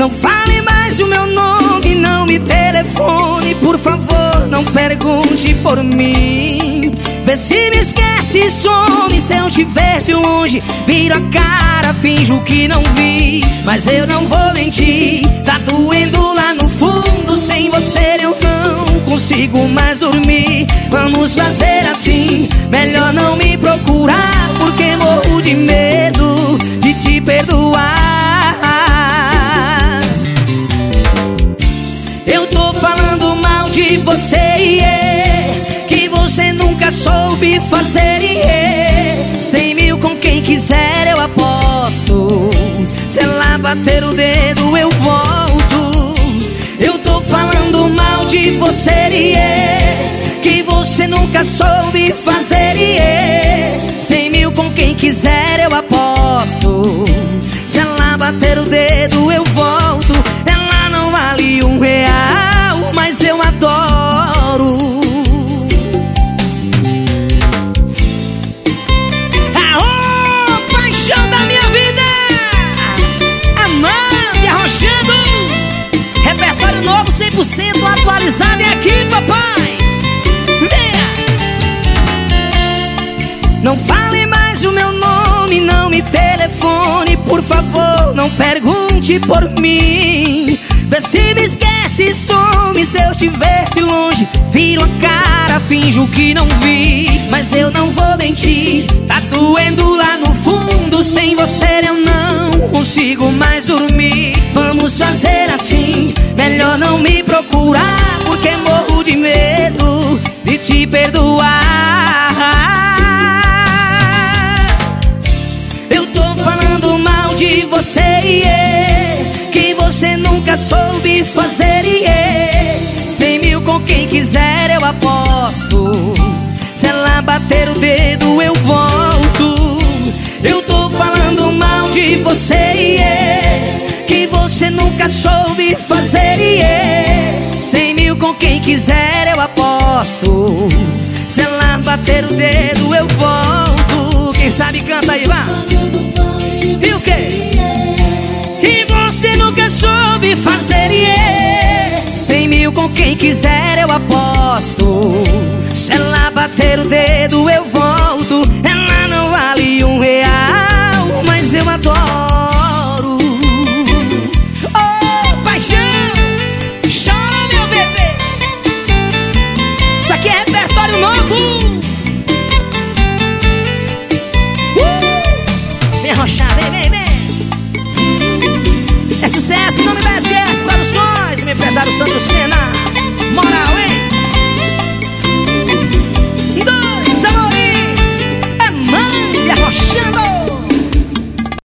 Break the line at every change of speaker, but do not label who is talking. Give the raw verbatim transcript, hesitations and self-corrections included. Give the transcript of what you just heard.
Não fale mais o meu nome, não me telefone, por favor, não pergunte por mim. Vê se me esquece, some, se eu te ver de longe, viro a cara, finjo que não vi. Mas eu não vou mentir, tá doendo lá no fundo, sem você eu não consigo mais dormir. Vamos fazer assim, melhor não me procurar, porque morro de medo de te perdoar. Eu tô falando mal de você, yeah, que você nunca soube fazer, yeah. Cem mil com quem quiser eu aposto, se ela bater o dedo eu volto. Eu tô falando mal de você, yeah, que você nunca soube fazer, yeah. Cem mil com quem quiser eu aposto, se ela bater o dedo eu volto. Ela não vale um real, mas eu adoro. Aô, paixão da minha vida, Amanda arrochando. Repertório novo, cem por cento atualizado. E aqui, papai, venha. Não fale mais o meu nome, não me telefone, por favor, não pergunte por mim. Vê se me esquece, some, se eu te ver de longe, viro a cara, finjo que não vi. Mas eu não vou mentir, tá doendo lá no fundo, sem você eu não consigo mais dormir. Vamos fazer assim, melhor não me procurar, porque morro de medo de te perdoar. Eu tô falando mal de você, yeah, que você nunca soube fazer, yeah. Cem mil com quem quiser eu aposto, se ela bater o dedo eu volto. Eu tô falando mal de você, yeah, que você nunca soube fazer, yeah. Cem mil com quem quiser eu aposto, se ela bater o dedo eu volto. Quem sabe canta aí, vá. E o quê? Que você nunca soube fazer, yeah. Cem mil com quem quiser eu aposto,